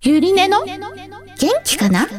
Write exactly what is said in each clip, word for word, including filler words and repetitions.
ゆりねの元気かな。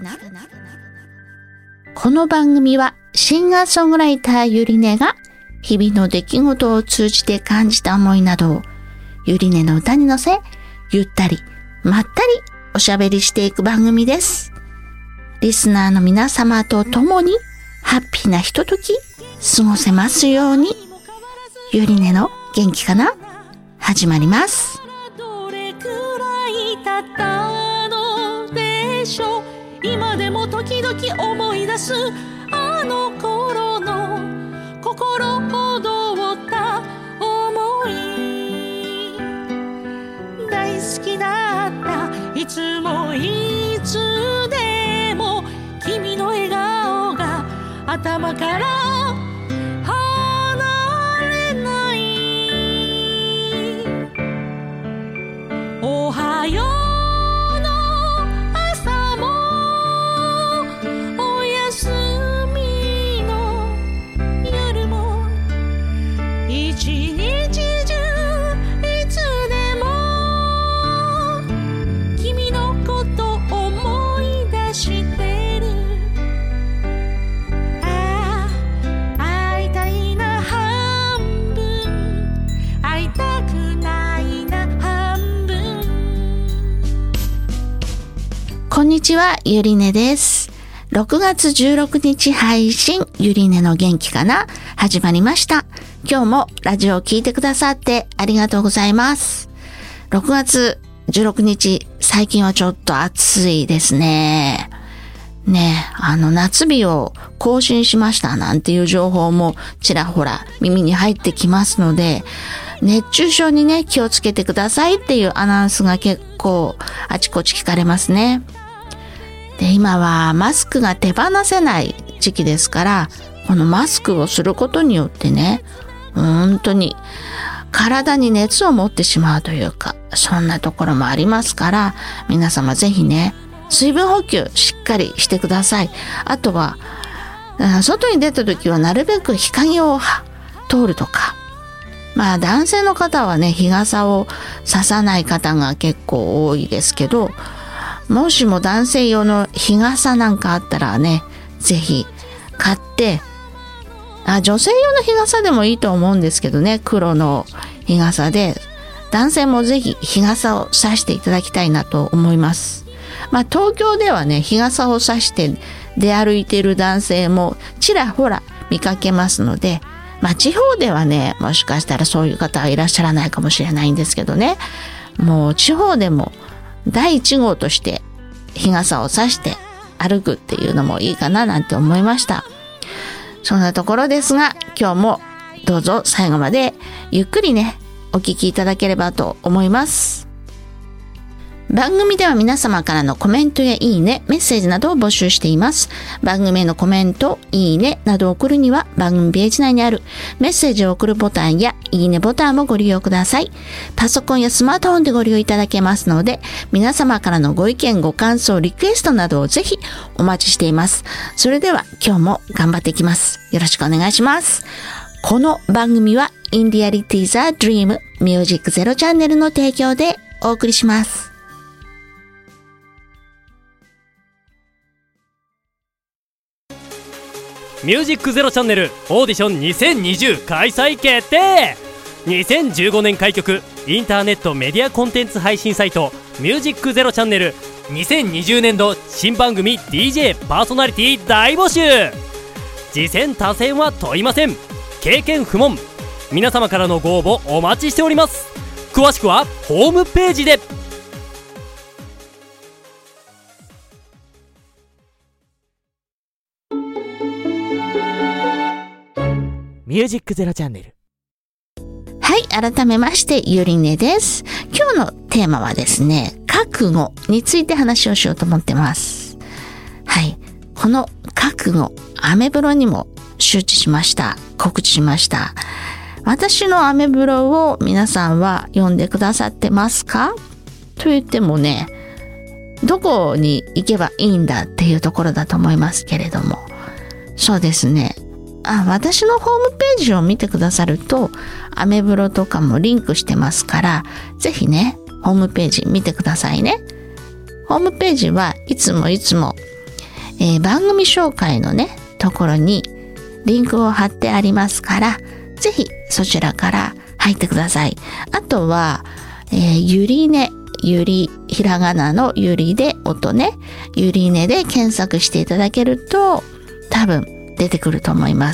この番組はシンガーソングライターゆりねが日々の出来事を通じて感じた思いなどをゆりねの歌に乗せ、ゆったりまったりおしゃべりしていく番組です。リスナーの皆様と共にハッピーなひととき過ごせますように。ゆりねの元気かな始まります。 どれくらい経ったのでしょう。今でも時々思い出すあの頃の心躍った思い。大好きだったいつもいつでも君の笑顔が頭から離れない。おはようこんにちは、ゆりねです。ろくがつじゅうろくにち配信、ゆりねの元気かな始まりました。今日もラジオを聞いてくださってありがとうございます。ろくがつじゅうろくにち、最近はちょっと暑いですね。ねえ、あの夏日を更新しましたなんていう情報もちらほら耳に入ってきますので、熱中症にね気をつけてくださいっていうアナウンスが結構あちこち聞かれますね。で、今はマスクが手放せない時期ですから、このマスクをすることによってね、本当に体に熱を持ってしまうというか、そんなところもありますから、皆様ぜひね、水分補給しっかりしてください。あとは、外に出た時はなるべく日陰を通るとか、まあ男性の方はね、日傘をささない方が結構多いですけど、もしも男性用の日傘なんかあったらね、ぜひ買って、あ、女性用の日傘でもいいと思うんですけどね、黒の日傘で、男性もぜひ日傘を差していただきたいなと思います。まあ東京ではね、日傘を差して出歩いている男性もちらほら見かけますので、まあ地方ではね、もしかしたらそういう方はいらっしゃらないかもしれないんですけどね、もう地方でも第一号として日傘を差して歩くっていうのもいいかななんて思いました。そんなところですが、今日もどうぞ最後までゆっくりねお聞きいただければと思います。番組では皆様からのコメントやいいね、メッセージなどを募集しています。番組へのコメント、いいねなどを送るには番組ページ内にあるメッセージを送るボタンやいいねボタンもご利用ください。パソコンやスマートフォンでご利用いただけますので、皆様からのご意見、ご感想、リクエストなどをぜひお待ちしています。それでは今日も頑張っていきます。よろしくお願いします。この番組は In Reality the Dream Music Zero チャンネルの提供でお送りします。 ミュージックゼロチャンネルオーディションにせんにじゅう開催決定。にせんじゅうごねん開局インターネットメディアコンテンツ配信サイトミュージックゼロチャンネルにせんにじゅうねんど新番組 ディージェー パーソナリティ大募集。次戦他戦は問いません。経験不問。皆様からのご応募お待ちしております。詳しくはホームページで。ミュージックゼロチャンネル。 はい、改めましてゆりねです。今日のテーマはですね、覚悟について話をしようと思ってます。はい、この覚悟、アメブロにも周知しました。告知しました。私のアメブロを皆さんは読んでくださってますか？と言ってもね、どこに行けばいいんだっていうところだと思いますけれども、そうですね。あ、私のホームページを見てくださるとアメブロとかもリンクしてますから、ぜひねホームページ見てくださいね。ホホームページはいつもいつも、えー、番組紹介のねところにリンクを貼ってありますから、ぜひそちらから入ってください。あとは、えー、ゆりね、ゆり、ひらがなのゆりで音ね、ゆりねで検索していただけると多分出てくると思います。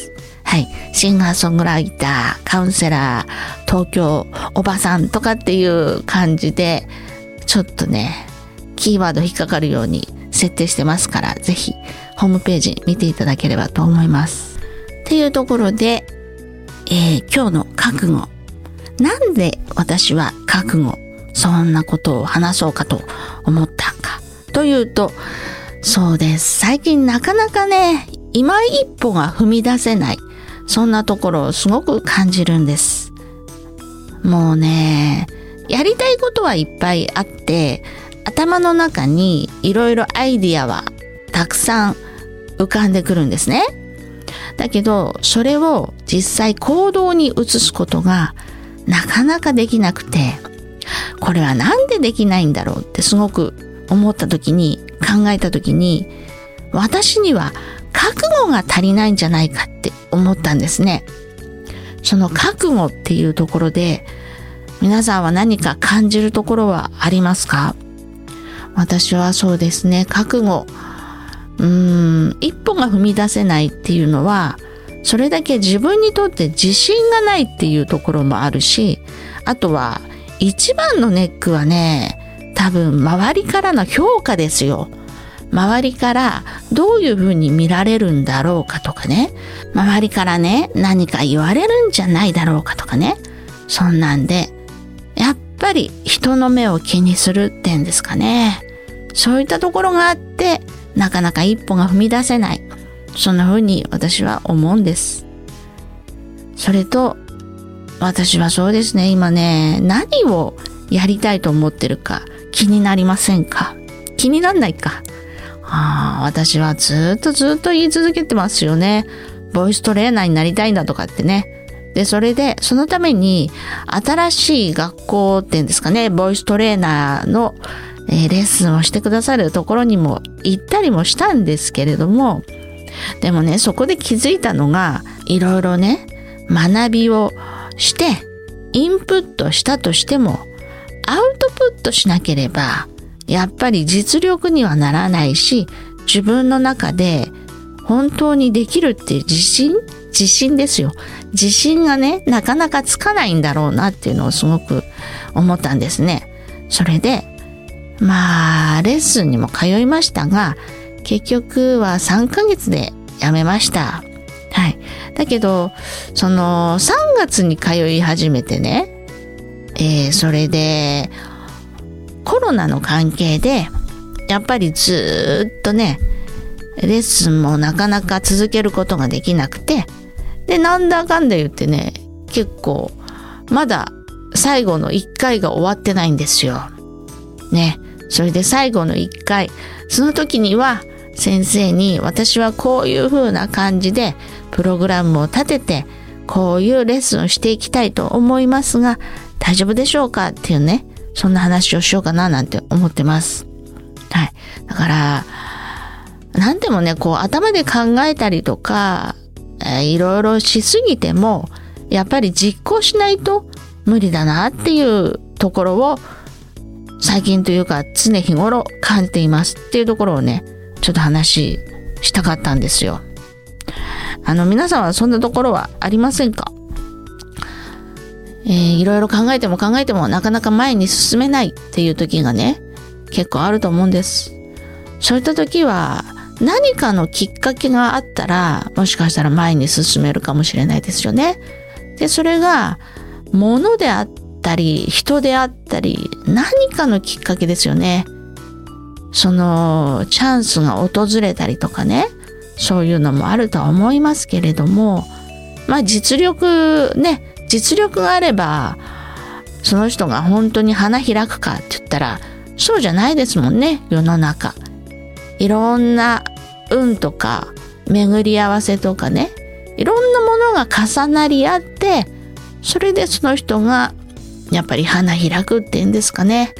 はい。シンガーソングライター、カウンセラー、東京おばさんとかっていう感じで、ちょっとね、キーワード引っかかるように設定してますから、ぜひホームページ見ていただければと思います。っていうところで、えー、今日の覚悟。なんで私は覚悟、そんなことを話そうかと思ったか。というと、そうです。最近なかなかね、今一歩が踏み出せない。そんなところをすごく感じるんです。もうね、やりたいことはいっぱいあって、頭の中にいろいろアイディアはたくさん浮かんでくるんですね。だけど、それを実際行動に移すことがなかなかできなくて、これはなんでできないんだろうってすごく思った時に、考えた時に、私には覚悟が足りないんじゃないかって思ったんですね。その覚悟っていうところで、皆さんは何か感じるところはありますか？私はそうですね、覚悟。うーん、一歩が踏み出せないっていうのは、それだけ自分にとって自信がないっていうところもあるし、あとは一番のネックはね、多分周りからの評価ですよ。周りからどういうふうに見られるんだろうかとかね、周りからね、何か言われるんじゃないだろうかとかね、そんなんで、やっぱり人の目を気にするってんですかね。そういったところがあって、なかなか一歩が踏み出せない。そんな風に私は思うんです。それと、私はそうですね、今ね、何をやりたいと思ってるか気になりませんか？気になんないか。ああ、私はずっとずっと言い続けてますよね。ボイストレーナーになりたいんだとかってね。で、それで、そのために、新しい学校っていうんですかね、ボイストレーナーの、えー、レッスンをしてくださるところにも行ったりもしたんですけれども、でもね、そこで気づいたのが、いろいろね、学びをして、インプットしたとしても、アウトプットしなければ、やっぱり実力にはならないし、自分の中で本当にできるっていう自信自信ですよ。自信がね、なかなかつかないんだろうなっていうのをすごく思ったんですね。それで、まあ、レッスンにも通いましたが、結局はさんかげつで辞めました。はい。だけど、そのさんがつに通い始めてね、えー、それで、コロナの関係で、やっぱりずーっとね、レッスンもなかなか続けることができなくて、で、なんだかんだ言ってね、結構、まだ最後のいっかいが終わってないんですよ。ね。それで最後のいっかい、その時には先生に私はこういう風な感じでプログラムを立てて、こういうレッスンをしていきたいと思いますが、大丈夫でしょうかっていうね、そんな話をしようかななんて思ってます。はい。だから、なんでもね、こう頭で考えたりとか、えー、いろいろしすぎても、やっぱり実行しないと無理だなっていうところを、最近というか常日頃感じていますっていうところをね、ちょっと話したかったんですよ。あの、皆さんはそんなところはありませんか？えー、いろいろ考えても考えてもなかなか前に進めないっていう時がね、結構あると思うんです。そういった時は何かのきっかけがあったら、もしかしたら前に進めるかもしれないですよね。で、それが物であったり、人であったり、何かのきっかけですよね。そのチャンスが訪れたりとかね、そういうのもあるとは思いますけれども、まあ実力ね、実力があれば、その人が本当に花開くかって言ったら、そうじゃないですもんね、世の中。いろんな運とか、巡り合わせとかね、いろんなものが重なり合って、それでその人が、やっぱり花開くっていうんですかね。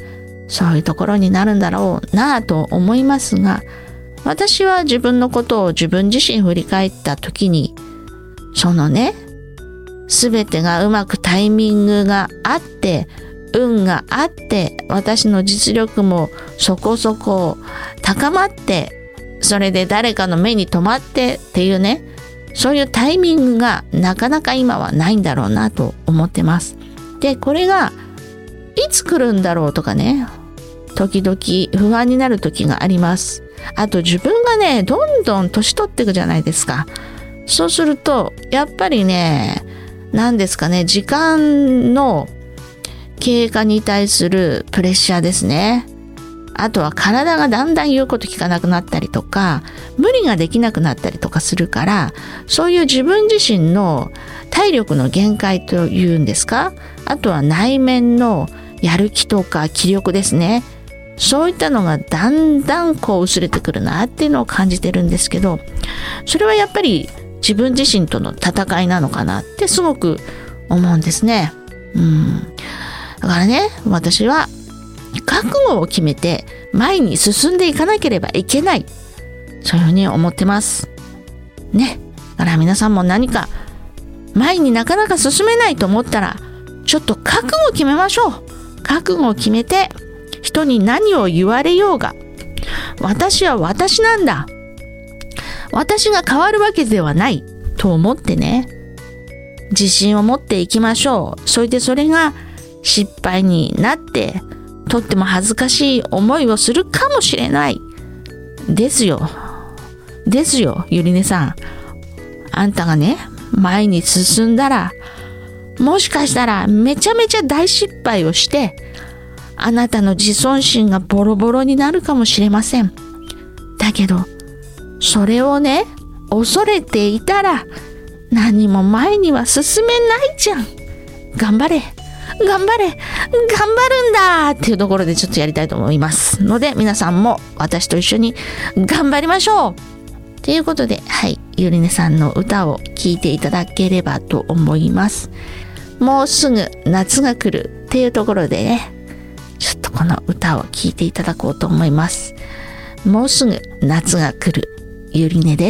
そういうところになるんだろうなぁと思いますが、私は自分のことを自分自身振り返った時に、そのね、すべてがうまくタイミングがあって、運があって、私の実力もそこそこ高まって、それで誰かの目に留まってっていうね、そういうタイミングがなかなか今はないんだろうなと思ってます。で、これがいつ来るんだろうとかね、時々不安になる時があります。あと自分がね、どんどん年取っていくじゃないですか。そうすると、やっぱりね、何ですかね、時間の経過に対するプレッシャーですね。あとは体がだんだん言うこと聞かなくなったりとか、無理ができなくなったりとかするから、そういう自分自身の体力の限界というんですか、あとは内面のやる気とか気力ですね。そういったのがだんだんこう薄れてくるなっていうのを感じてるんですけど、それはやっぱり自分自身との戦いなのかなってすごく思うんですね。うん。だからね、私は覚悟を決めて前に進んでいかなければいけない。そういうふうに思ってます。ね。だから皆さんも何か前になかなか進めないと思ったら、ちょっと覚悟を決めましょう。覚悟を決めて、人に何を言われようが、私は私なんだ。私が変わるわけではないと思ってね、自信を持っていきましょう。それでそれが失敗になって、とっても恥ずかしい思いをするかもしれない。ですよ。ですよ、ゆりねさん。あんたがね、前に進んだら、もしかしたらめちゃめちゃ大失敗をして、あなたの自尊心がボロボロになるかもしれません。だけど、それをね、恐れていたら、何も前には進めないじゃん。頑張れ。頑張れ。頑張るんだっていうところでちょっとやりたいと思いますので、皆さんも私と一緒に頑張りましょうということで、はい、ゆりねさんの歌を聴いていただければと思います。もうすぐ夏が来るっていうところでね、ちょっとこの歌を聴いていただこうと思います。もうすぐ夏が来る、ゆりねです。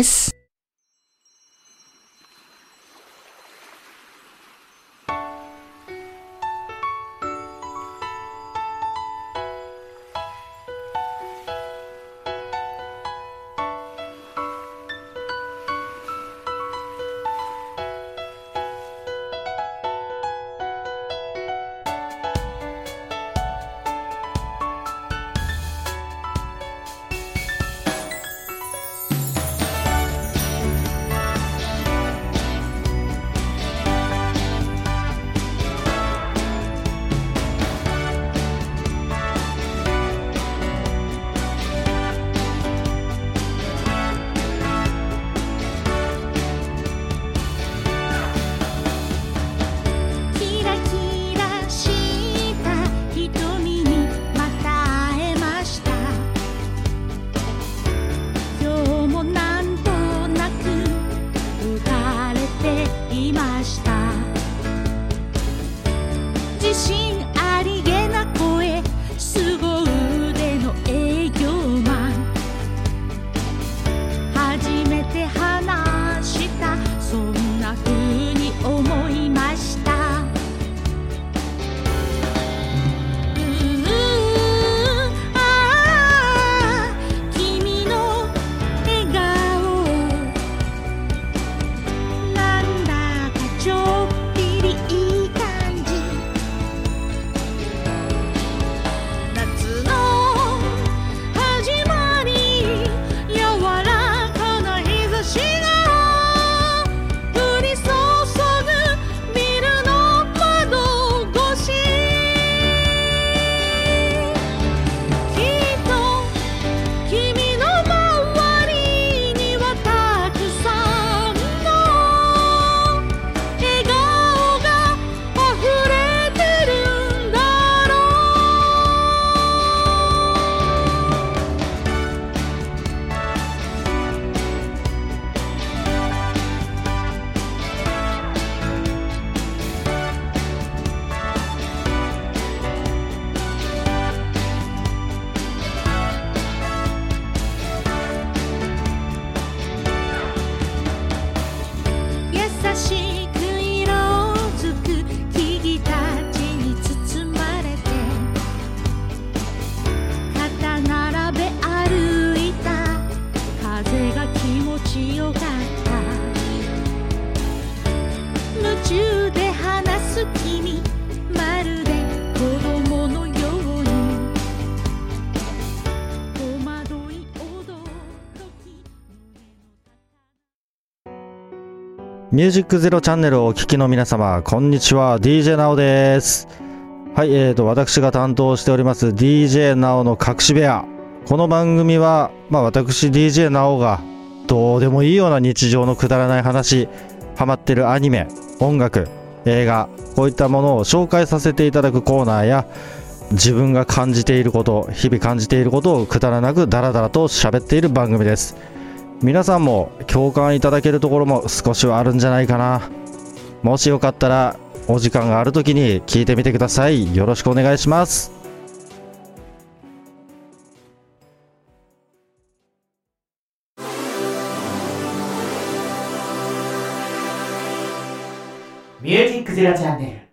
ミュージックゼロチャンネルをお聞きの皆様、こんにちは。 ディージェー なおです。はい、えーと私が担当しております ディージェー なおの隠し部屋。この番組は、まあ私 ディージェー なおがどうでもいいような日常のくだらない話、ハマってるアニメ、音楽、映画、こういったものを紹介させていただくコーナーや、自分が感じていること、日々感じていることをくだらなくダラダラと喋っている番組です。皆さんも共感いただけるところも少しはあるんじゃないかな。もしよかったらお時間があるときに聞いてみてください。よろしくお願いします。 ミュージックゼロチャンネル。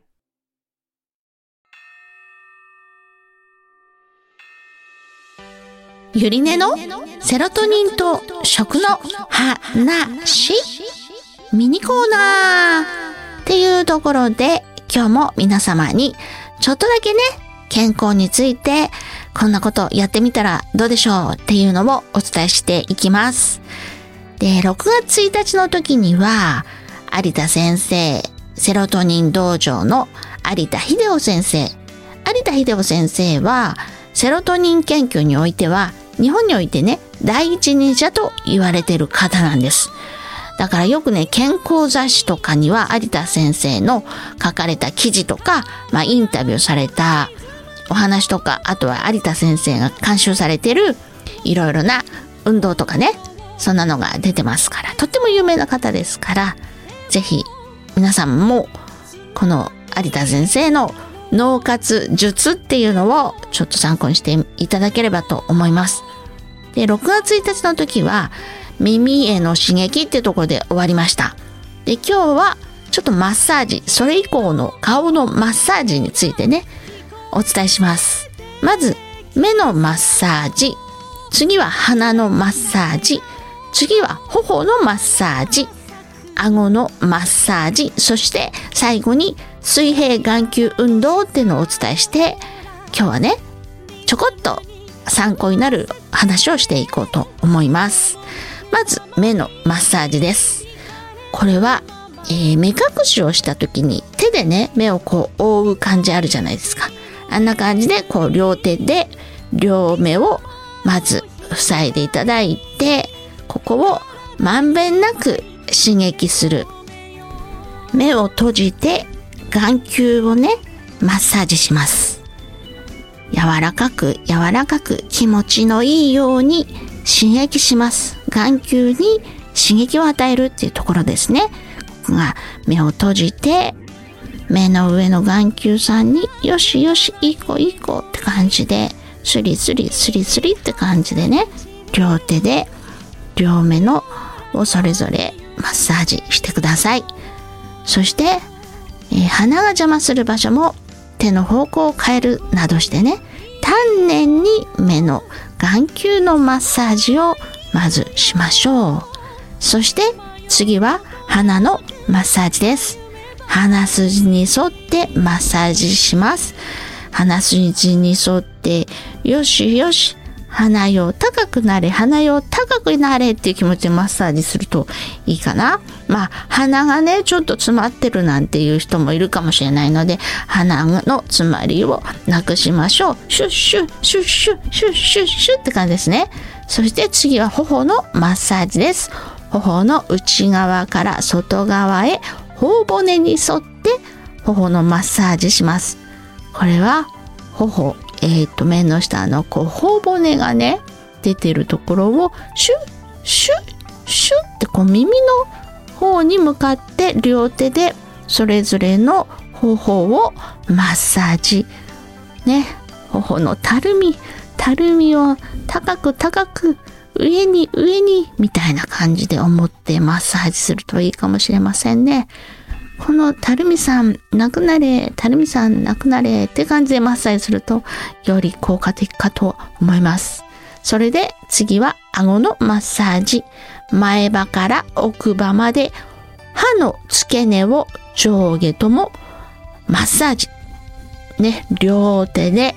ゆりねのセロトニンと食の話ミニコーナーっていうところで、今日も皆様にちょっとだけね、健康についてこんなことやってみたらどうでしょうっていうのをお伝えしていきます。で、ろくがつついたちの時には有田先生、セロトニン道場の有田秀夫先生。有田秀夫先生はセロトニン研究においては日本においてね、第一人者と言われている方なんです。だからよくね、健康雑誌とかには有田先生の書かれた記事とか、まあインタビューされたお話とか、あとは有田先生が監修されているいろいろな運動とかね、そんなのが出てますから、とっても有名な方ですから、ぜひ皆さんもこの有田先生の脳活術っていうのをちょっと参考にしていただければと思います。で、ろくがつついたちの時は耳への刺激っていうところで終わりました。で、今日はちょっとマッサージ、それ以降の顔のマッサージについてね、お伝えします。まず目のマッサージ、次は鼻のマッサージ、次は頬のマッサージ、顎のマッサージ、そして最後に水平眼球運動っていうのをお伝えして、今日はね、ちょこっと参考になる話をしていこうと思います。まず目のマッサージです。これは、えー、目隠しをした時に手でね、目をこう覆う感じあるじゃないですか。あんな感じでこう両手で両目をまず塞いでいただいて、ここをまんべんなく刺激する。目を閉じて眼球をね、マッサージします。柔らかく柔らかく気持ちのいいように刺激します。眼球に刺激を与えるっていうところですね。ここが目を閉じて、目の上の眼球さんによしよし、いい子いい子って感じで、スリスリスリスリって感じでね、両手で両目のをそれぞれマッサージしてください。そして、えー、鼻が邪魔する場所も手の方向を変えるなどしてね、丹念に目の眼球のマッサージをまずしましょう。そして次は鼻のマッサージです。鼻筋に沿ってマッサージします。鼻筋に沿ってよしよし、鼻よ高くなれ、鼻よ高くなれっていう気持ちでマッサージするといいかな。まあ鼻がねちょっと詰まってるなんていう人もいるかもしれないので、鼻の詰まりをなくしましょう。シュッシュッシュッシュッシュッシュッシュッって感じですね。そして次は頬のマッサージです。頬の内側から外側へ頬骨に沿って頬のマッサージします。これは頬、えっと目の下のこう頬骨がね出てるところをシュッシュッシュッってこう耳の方に向かって両手でそれぞれの頬をマッサージね、頬のたるみたるみを高く高く上に上にみたいな感じで思ってマッサージするといいかもしれませんね。このたるみさんなくなれ、たるみさんなくなれって感じでマッサージするとより効果的かと思います。それで次は顎のマッサージ。前歯から奥歯まで歯の付け根を上下ともマッサージ。ね、両手で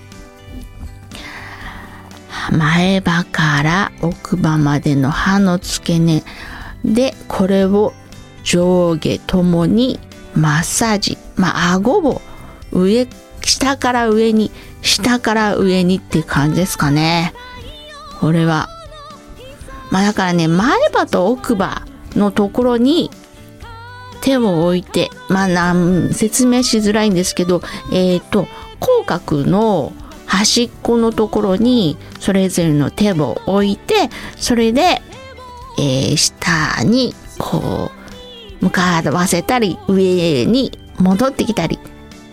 前歯から奥歯までの歯の付け根でこれを上下ともにマッサージ。まあ、顎を上、下から上に、下から上にっていう感じですかね。これは。まあだからね、前歯と奥歯のところに手を置いて、まあなん説明しづらいんですけど、えっと、口角の端っこのところにそれぞれの手を置いて、それで、えー、下にこう向かわせたり、上に戻ってきたり、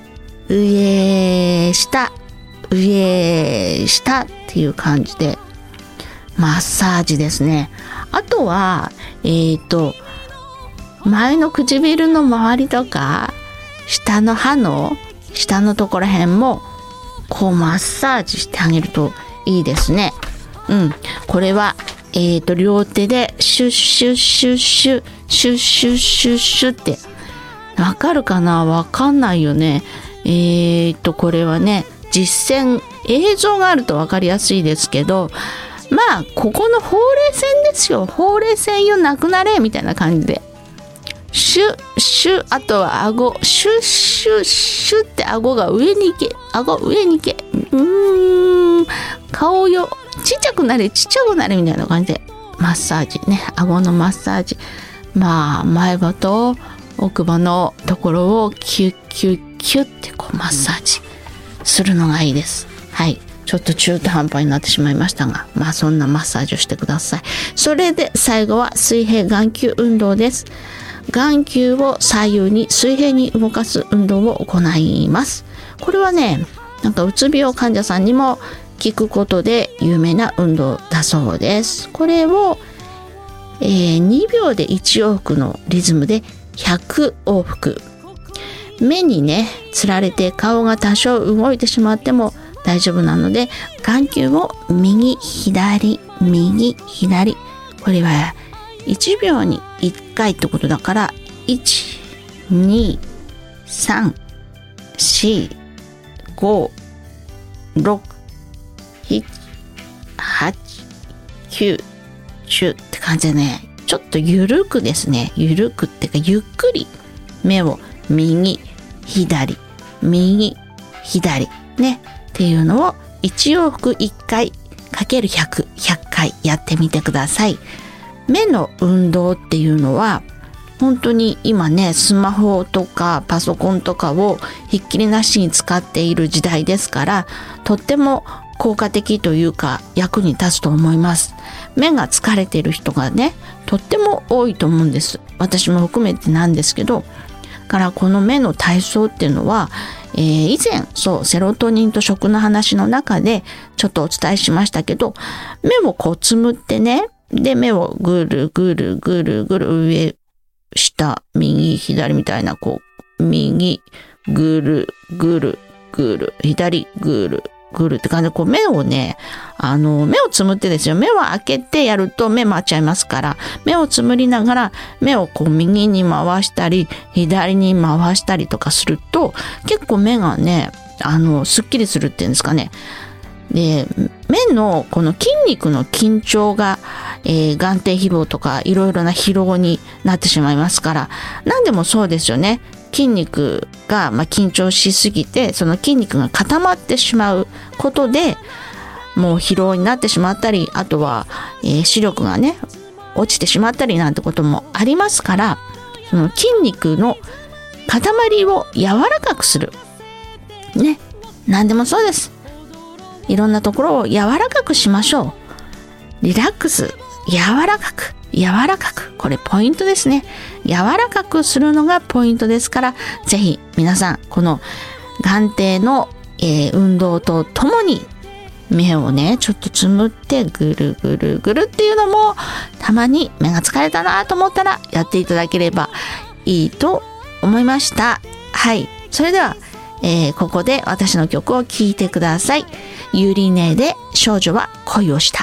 上下上下っていう感じでマッサージですね。あとはえっと前の唇の周りとか下の歯の下のところ辺もこうマッサージしてあげるといいですね。うん、これはえっと両手でシュッシュッシュッシュッシュッシュッシュッシュッってわかるかな？わかんないよね。えっとこれはね、実践映像があるとわかりやすいですけど、まあここのほうれい線ですよ。ほうれい線よなくなれみたいな感じでシュッシュッ、あとは顎シュッシュッシュッって顎が上に行け、顎上に行け、うーん顔よちっちゃくなれちっちゃくなれみたいな感じでマッサージね、顎のマッサージ。まあ前歯と奥歯のところをキュッキュッキュッってこうマッサージするのがいいです。はい、ちょっと中途半端になってしまいましたが、まあそんなマッサージをしてください。それで最後は水平眼球運動です。眼球を左右に水平に動かす運動を行います。これはね、なんかうつ病患者さんにも効くことで有名な運動だそうです。これを、えー、にびょうでいち往復のリズムでひゃく往復。目にねつられて顔が多少動いてしまっても大丈夫なので、眼球を右左右左、これはいちびょうにいっかいってことだから、いち、に、さん、よん、ご、ろく、なな、はち、きゅう、じゅうって感じでね、ちょっとゆるくですね、ゆるくっていうかゆっくり目を右左右左ねっていうのをいち往復いっかいかけるひゃく、ひゃっかいやってみてください。目の運動っていうのは本当に今ね、スマホとかパソコンとかをひっきりなしに使っている時代ですから、とっても効果的というか役に立つと思います。目が疲れている人がね、とっても多いと思うんです。私も含めてなんですけど、からこの目の体操っていうのは、えー、以前そうセロトニンと食の話の中でちょっとお伝えしましたけど、目をこうつむってね、で目をぐるぐるぐるぐる上下右左みたいな、こう右ぐるぐるぐる左ぐるぐるって感じで、こう目をね、あの目をつむってですよ、目を開けてやると目回っちゃいますから、目をつむりながら目をこう右に回したり左に回したりとかすると、結構目がね、あのすっきりするっていうんですかね。で、目のこの筋肉の緊張が、えー、眼底疲労とかいろいろな疲労になってしまいますから、何でもそうですよね。筋肉が、まあ、緊張しすぎて、その筋肉が固まってしまうことでもう疲労になってしまったり、あとは、えー、視力がね落ちてしまったりなんてこともありますから、その筋肉の塊を柔らかくするね、何でもそうです。いろんなところを柔らかくしましょう。リラックス、柔らかく柔らかく、これポイントですね。柔らかくするのがポイントですから、ぜひ皆さんこの眼底の、えー、運動とともに目をねちょっとつむってぐるぐるぐるっていうのも、たまに目が疲れたなと思ったらやっていただければいいと思いました。はい、それでは、えー、ここで私の曲を聴いてください。ゆりねで少女は恋をした。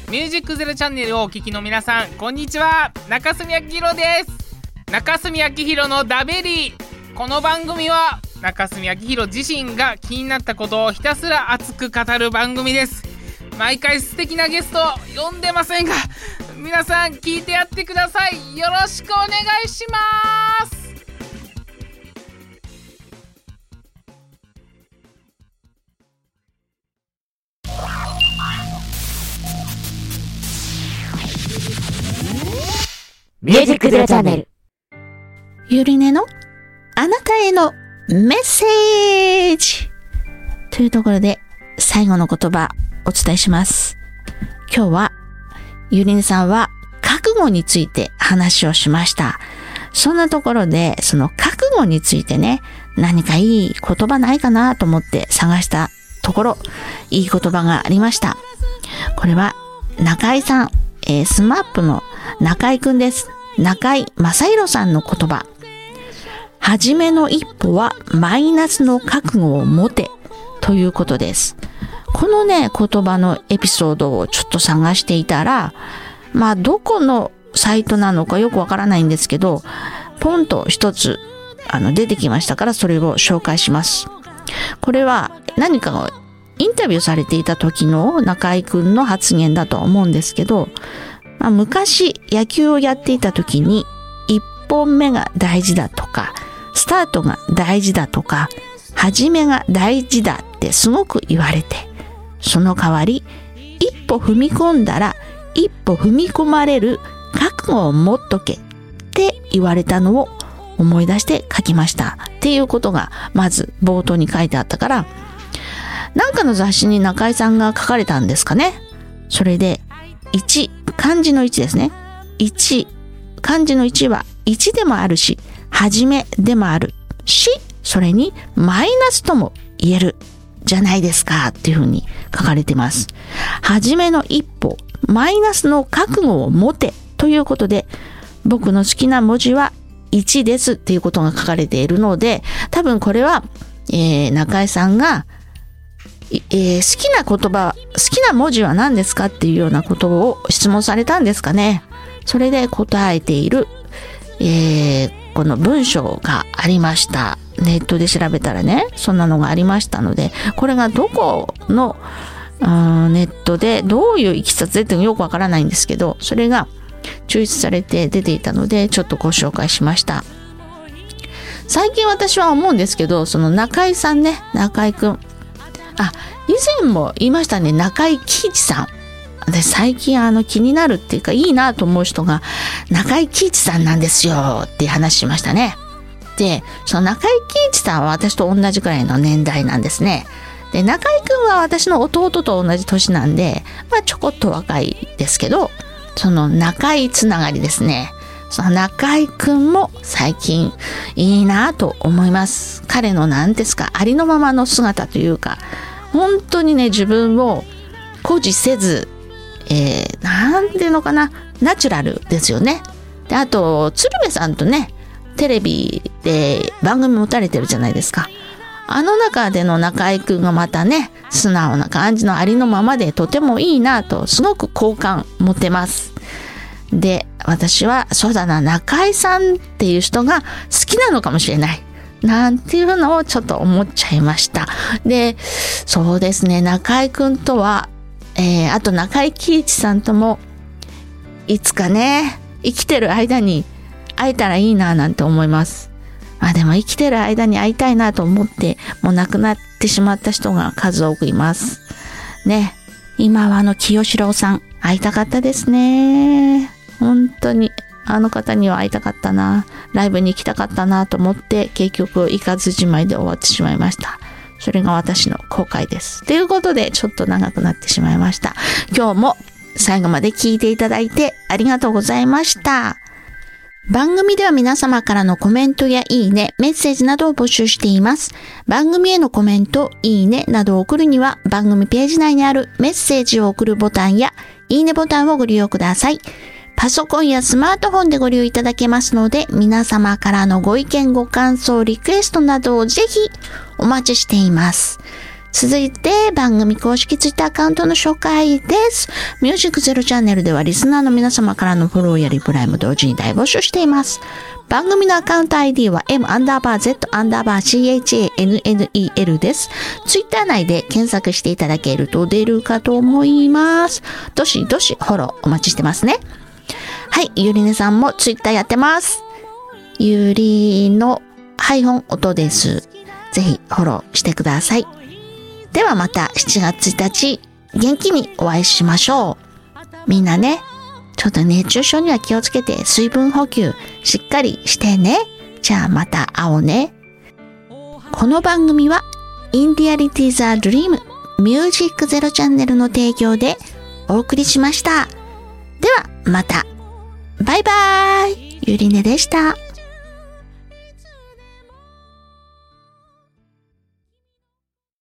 ミュージックゼロチャンネルをお聞きの皆さん、こんにちは。中住昭弘です。中住昭弘のダベリー。この番組は中住昭弘自身が気になったことをひたすら熱く語る番組です。毎回素敵なゲストを呼んでませんが、皆さん聞いてやってください。よろしくお願いします。 ミュージックゼロチャンネル。 ゆりねのあなたへのメッセージというところで最後の言葉お伝えします。今日はゆりねさんは覚悟について話をしました。そんなところでその覚悟についてね、何かいい言葉ないかなと思って探したところ、いい言葉がありました。これは中井さん、えー、スマップの中井くんです。中井正宏さんの言葉。はじめの一歩はマイナスの覚悟を持てということです。このね、言葉のエピソードをちょっと探していたら、まあどこのサイトなのかよくわからないんですけど、ポンと一つあの出てきましたから、それを紹介します。これは何かをインタビューされていた時の中井くんの発言だと思うんですけど、まあ、昔野球をやっていた時に一本目が大事だとか、スタートが大事だとか、始めが大事だってすごく言われて、その代わり一歩踏み込んだら一歩踏み込まれる覚悟を持っとけって言われたのを思い出して書きましたっていうことがまず冒頭に書いてあったから、なんかの雑誌に中井さんが書かれたんですかね。それでいち、漢字のいちですね。いち、漢字のいちはいちでもあるし、はじめでもあるし、それにマイナスとも言えるじゃないですかっていうふうに書かれてます。はじめの一歩、マイナスの覚悟を持てということで、僕の好きな文字はいちですっていうことが書かれているので、多分これは、えー、中井さんがえー、好きな言葉、好きな文字は何ですかっていうようなことを質問されたんですかね。それで答えている、えー、この文章がありました。ネットで調べたらね、そんなのがありましたので、これがどこのネットでどういういきさつでってよくわからないんですけど、それが抽出されて出ていたので、ちょっとご紹介しました。最近私は思うんですけど、その中井さんね、中井くん。あ、以前も言いましたね、中井貴一さん。で、最近あの気になるっていうかいいなと思う人が中井貴一さんなんですよって話しましたね。で、その中井貴一さんは私と同じくらいの年代なんですね。で、中井くんは私の弟と同じ年なんで、まあちょこっと若いですけど、その中井つながりですね。その中井くんも最近いいなと思います。彼の何ですか、ありのままの姿というか、本当にね、自分を誇示せず、えー、なんていうのかな、ナチュラルですよね。で、あと鶴瓶さんとね、テレビで番組持たれてるじゃないですか。あの中での中井くんがまたね、素直な感じのありのままでとてもいいなと、すごく好感持てます。で、私はそうだな、中井さんっていう人が好きなのかもしれないなんていうのをちょっと思っちゃいました。で、そうですね、中井くんとは、えー、あと中井貴一さんともいつかね、生きてる間に会えたらいいななんて思います。まあでも生きてる間に会いたいなと思ってもう亡くなってしまった人が数多くいますね。今はあの清志郎さん会いたかったですね。本当にあの方には会いたかったな、ライブに行きたかったなと思って結局行かずじまいで終わってしまいました。それが私の後悔です。ということでちょっと長くなってしまいました。今日も最後まで聞いていただいてありがとうございました。番組では皆様からのコメントやいいね、メッセージなどを募集しています。番組へのコメント、いいねなどを送るには番組ページ内にあるメッセージを送るボタンやいいねボタンをご利用ください。パソコンやスマートフォンでご利用いただけますので、皆様からのご意見、ご感想、リクエストなどをぜひお待ちしています。 続いて番組公式ツイッターアカウントの紹介です。ミュージックゼロチャンネルではリスナーの皆様からのフォローやリプライも同時に大募集しています。番組のアカウント アイディー は m アンダーバー z アンダーバー channel です。ツイッター内で検索していただけると出るかと思います。どしどしフォローお待ちしてますね。はい、ゆりねさんもツイッターやってます。ゆりのハイフン音です。ぜひフォローしてください。ではまたしちがつついたち元気にお会いしましょう。みんなね、ちょっと熱中症には気をつけて水分補給しっかりしてね。じゃあまた会おうね。この番組はインディアリティザードリームミュージックゼロチャンネルの提供でお送りしました。ではまた。バイバーイ。ゆりねでした。